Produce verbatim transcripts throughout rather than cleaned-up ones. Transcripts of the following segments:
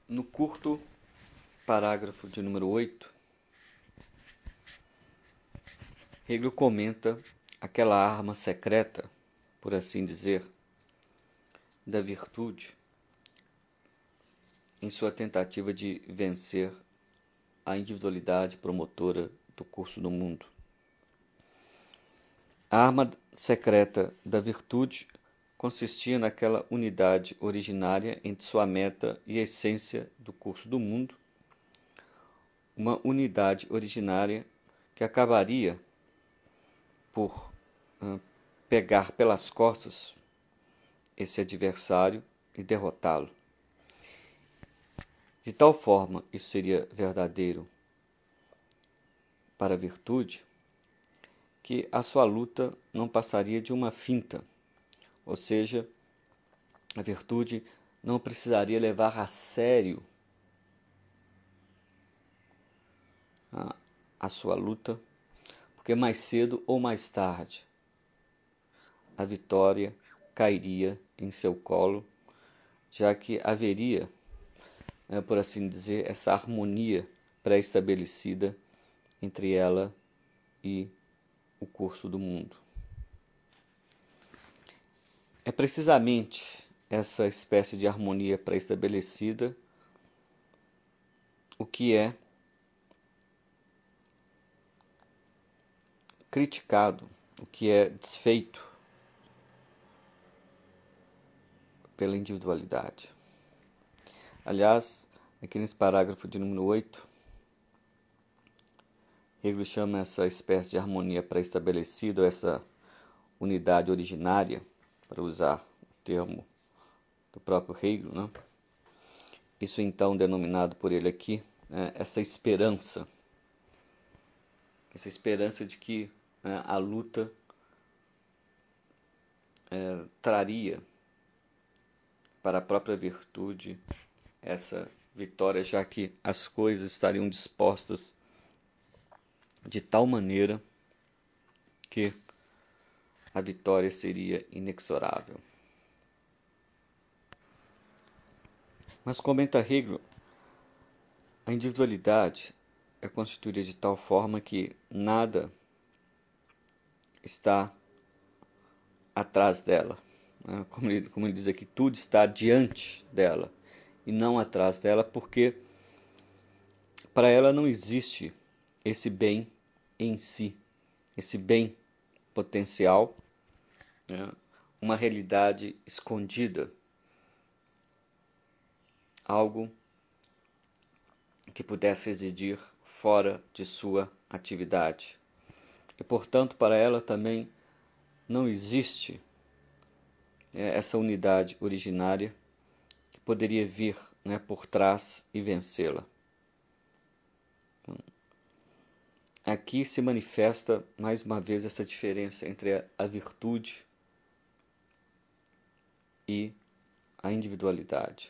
No curto parágrafo de número oito, Hegel comenta aquela arma secreta, por assim dizer, da virtude em sua tentativa de vencer a individualidade promotora do curso do mundo. A arma secreta da virtude consistia naquela unidade originária entre sua meta e a essência do curso do mundo, uma unidade originária que acabaria por uh, pegar pelas costas esse adversário e derrotá-lo. De tal forma, isso seria verdadeiro para a virtude, que a sua luta não passaria de uma finta, ou seja, a virtude não precisaria levar a sério a, a sua luta, porque mais cedo ou mais tarde a vitória cairia em seu colo, já que haveria, é, por assim dizer, essa harmonia pré-estabelecida entre ela e o curso do mundo. É precisamente essa espécie de harmonia pré-estabelecida o que é criticado, o que é desfeito pela individualidade. Aliás, aqui nesse parágrafo de número oito, Hegel chama essa espécie de harmonia pré-estabelecida, essa unidade originária, para usar o termo do próprio Hegel, né? Isso então denominado por ele aqui, né, essa esperança, essa esperança de que, né, a luta é, traria para a própria virtude essa vitória, já que as coisas estariam dispostas de tal maneira que a vitória seria inexorável. Mas comenta Hegel, a individualidade é constituída de tal forma que nada está atrás dela. Como ele, como ele diz aqui, tudo está diante dela e não atrás dela, porque para ela não existe esse bem em si, esse bem potencial, né? Uma realidade escondida, algo que pudesse residir fora de sua atividade. E, portanto, para ela também não existe é, essa unidade originária que poderia vir, né, por trás e vencê-la. Aqui se manifesta mais uma vez essa diferença entre a virtude e a individualidade.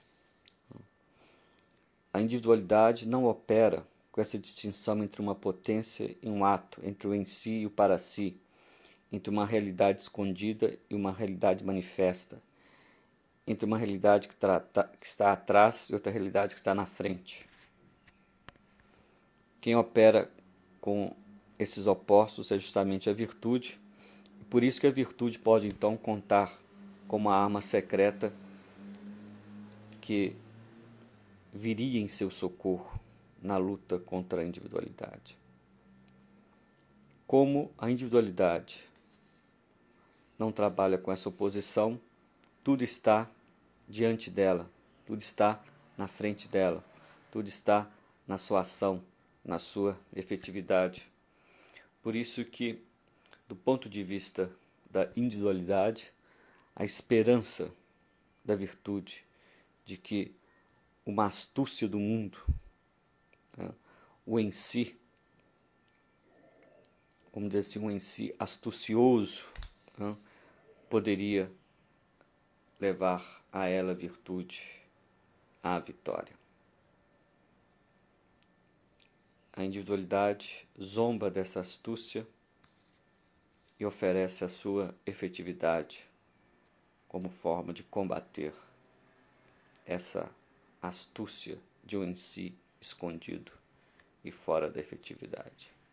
A individualidade não opera com essa distinção entre uma potência e um ato, entre o em si e o para si, entre uma realidade escondida e uma realidade manifesta, entre uma realidade que, trata, que está atrás e outra realidade que está na frente. Quem opera com esses opostos é justamente a virtude, e por isso que a virtude pode então contar com uma arma secreta que viria em seu socorro na luta contra a individualidade. Como a individualidade não trabalha com essa oposição, tudo está diante dela, tudo está na frente dela, tudo está na sua ação, na sua efetividade. Por isso que, do ponto de vista da individualidade, a esperança da virtude de que uma astúcia do mundo, né, o em si, vamos dizer assim, um em si astucioso, né, poderia levar a ela a virtude, à vitória. A individualidade zomba dessa astúcia e oferece a sua efetividade como forma de combater essa astúcia de um em si escondido e fora da efetividade.